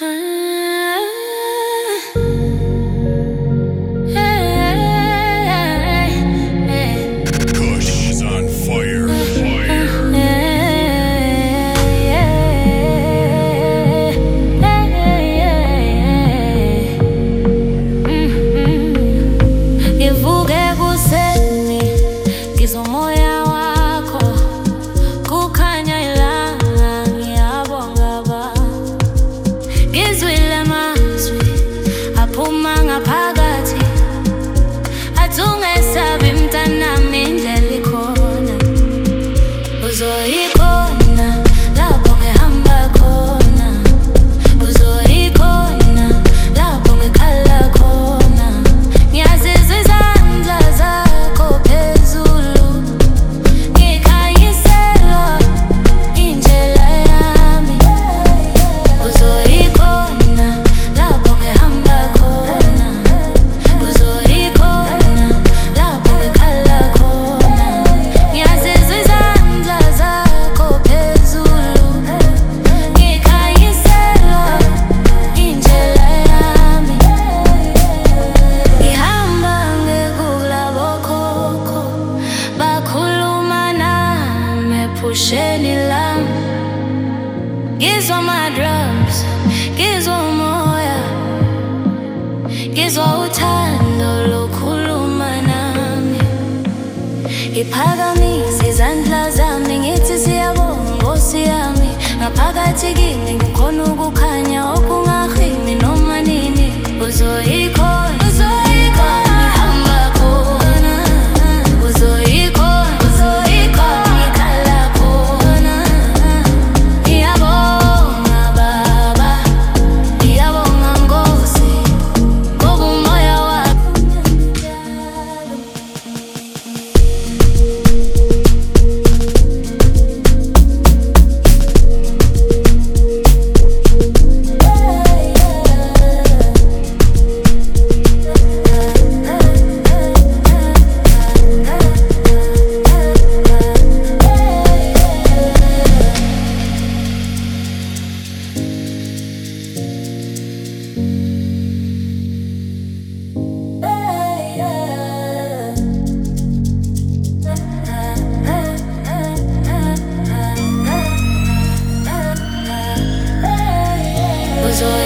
Kush is on fire. Ngivuke kuseni ngizwa umoya wakho, kukhanya ilanga ngiyabonga Baba. Ngizwile amazwi aphuma ngaphakathi, athi ungesabi mntanami, indlela ikhona. Uzoyikhona lapho ngihamba khona, uzoyikhona lapho ngikhala khona. Ngiyazizwa izandla zakho phezulu, ngikhanyiselwa indlela yami. Uzoyikhona lapho ngihamba khona, uzoyikhona lapho ngikhala khona. Ngiyazizwa izandla zakho phezulu, ngikhanyiselwa indlela yami. Ngihamba ngekula bokhokho, bakhuluma nami ephusheni lami. Ngizwa ama-drums, ngizwa umoya, ngizwa uthando lokhuluma nami. Ngiphakamise izandla zami ngithi siyabonga Nkosi yami. Ngaphakathi kimi ngikhona ukukhanya okungahimi noma nini. Uzoyikhona, uzoyikhona ngihamba khona, uzoyikhona, uzoyikhona ngikhala khona. Ngiyabonga Baba, ngiyabonga Nkosi, ngoba umoya wakho unjalo. Uzoyikhona